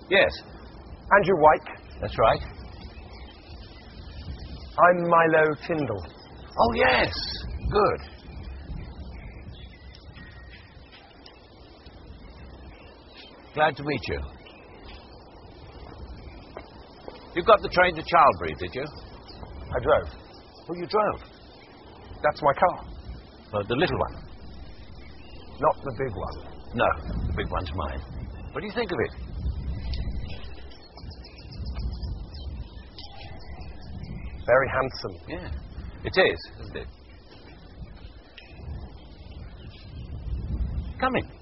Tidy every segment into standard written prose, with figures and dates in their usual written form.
Yes. Andrew White. That's right. I'm Milo Tyndall. Oh, yes. Good. Glad to meet you. You got the train to Childbury, did you? I drove. Oh, you drove? That's my car. The little one? Not the big one. No, the big one's mine. What do you think of it? Very handsome. Yeah, it is, isn't it? Come in.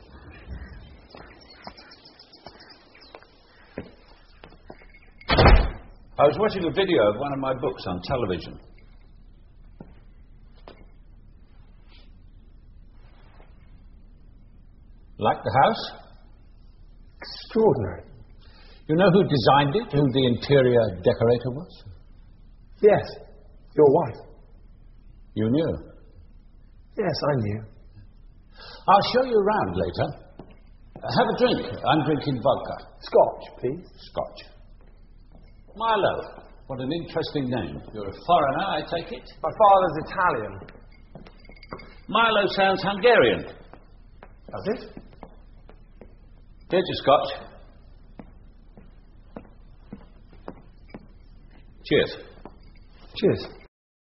I was watching a video of one of my books on television. Like the house? Extraordinary. You know who designed it? Who the interior decorator was? Yes, your wife. You knew? Yes, I knew. I'll show you around later. Have a drink. I'm drinking vodka. Scotch, please. Scotch. Milo. What an interesting name. You're a foreigner, I take it? My father's Italian. Milo sounds Hungarian. Does it? Here's your scotch. Cheers. Cheers.